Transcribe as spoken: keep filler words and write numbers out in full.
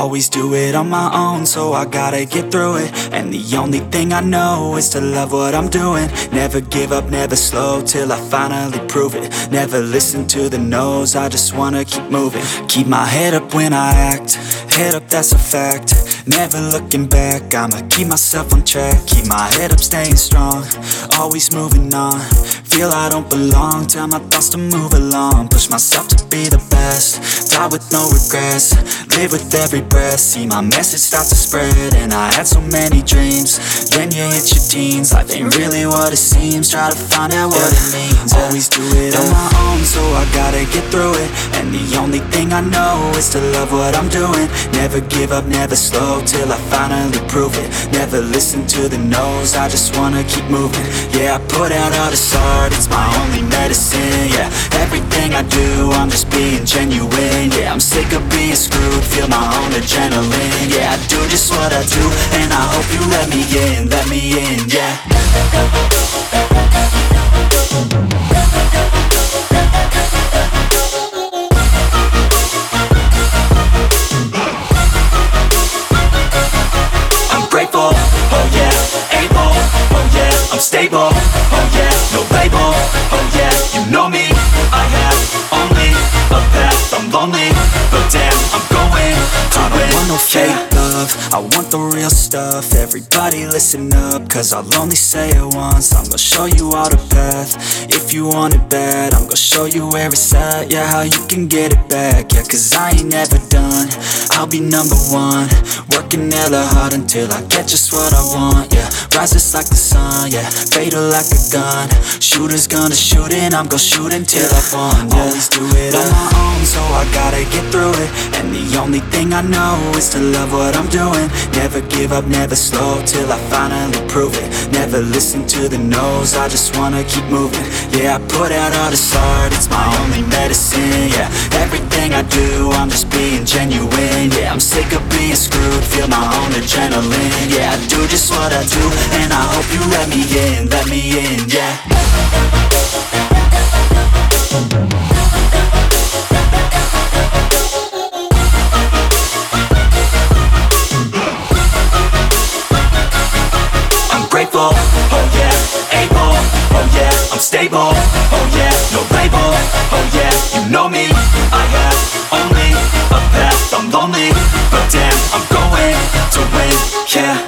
Always do it on my own, so I gotta get through it. And the only thing I know is to love what I'm doing. Never give up, never slow, till I finally prove it. Never listen to the no's, I just wanna keep moving. Keep my head up when I act, head up, that's a fact. Never looking back, I'ma keep myself on track. Keep my head up, staying strong, always moving on. Feel I don't belong, tell my thoughts to move along. Push myself to be the best, die with no regrets. Live with every breath, see my message start to spread. And I had so many dreams, then you hit your teens. Life ain't really what it seems, try to find out what it means. Always do it on my own, so I gotta get through it. And the only thing I know is to love what I'm doing. Never give up, never slow, till I finally prove it. Never listen to the no's, I just wanna keep moving. Yeah, I put out all this art, it's my only medicine. Yeah, everything I do, I'm just being genuine. Yeah, I'm sick of being screwed, feel my own adrenaline. Yeah, I do just what I do, and I hope you let me in, let me in, yeah. I'm grateful, oh yeah, able, oh yeah, I'm stable, oh yeah, no label, oh yeah, you know me, I have only a path, I'm lonely, but damn, I'm going to I don't want no fake love, I want the real stuff. Everybody listen up, cause I'll only say it once. I'm gonna show you all the path, if you want it bad. I'm gonna show you where it's at, yeah, how you can get it back. Yeah, cause I ain't never done, I'll be number one. Working hella hard until I get just what I want, yeah. Rises like the sun, yeah, fatal like a gun. Shooter's gonna shoot and I'm gonna shoot until I won, yeah. Always do it on my own, so I gotta get through it. And the only thing I know is to love what I'm doing. Never give up, never slow, till I finally prove it. Never listen to the no's, I just wanna keep moving. Yeah, I put out all this art, it's my only medicine. Yeah, everything I do, I'm just being genuine. Yeah, I'm sick of being screwed, feel my own adrenaline. Yeah, I do just what I do, and I hope you let me in, let me in, yeah. Grateful, oh yeah, able, oh yeah, I'm stable, oh yeah, no label, oh yeah, you know me, I have only a path, I'm lonely, but damn, I'm going to win, yeah.